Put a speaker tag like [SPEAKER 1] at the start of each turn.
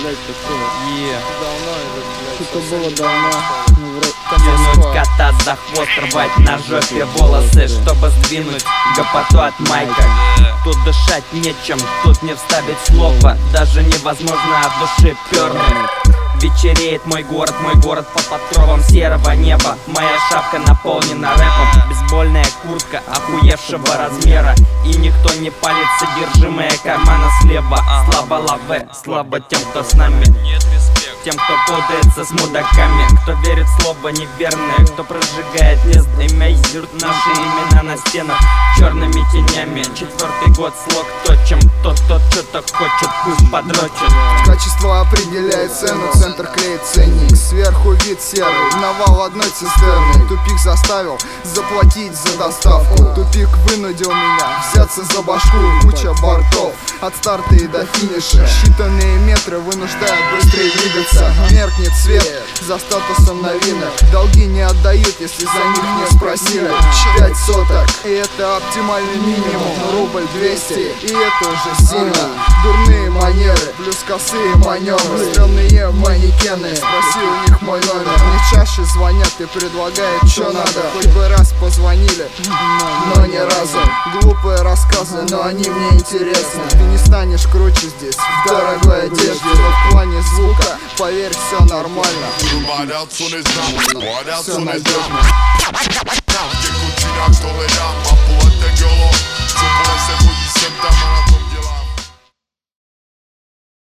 [SPEAKER 1] блядь, такое. Давно это, блядь.
[SPEAKER 2] Что-то было давно.
[SPEAKER 3] Тянуть кота за хвост, рвать на жопе волосы, чтобы сдвинуть гопоту от майка. Тут дышать нечем, тут не вставить слово, даже невозможно от души пернуть. Вечереет мой город по покровам серого неба. Моя шапка наполнена рэпом, бейсбольная куртка охуевшего размера. И никто не палит содержимое кармана слева. Слабо лаве, слабо тем, кто с нами. Тем, кто путается с мудаками, кто верит в слово неверное, кто прожигает имеют наши имена на стенах черными тенями. 4-й год слог точим, тот что-то хочет, пусть подрочит.
[SPEAKER 4] Качество определяет цену, центр клеит ценник. Сверху вид серый, навал одной цистерны. Тупик заставил заплатить за доставку. Тупик вынудил меня взяться за башку. Куча бортов от старта и до финиша. Считанные метры вынуждают быстрее двигаться. Меркнет свет за статусом новинок. Долги не отдают, если за них не спросили. 5 соток, и это оптимальный минимум. Рубль 200, и это уже сильно. Дурные манеры, плюс косые маневры. Стрёмные манекены, спроси у них мой номер. Мне чаще звонят и предлагают, что надо. Хоть бы раз позвонили, но ни разу. Глупые рассказы, но они мне интересны. Ты не станешь круче здесь, в дорогой одежде. Но в плане звука, поверь, все нормально. Все надежно.
[SPEAKER 5] Děkuji, jak tohle dám, a polete golo. Co pole se chodí sem tam a na to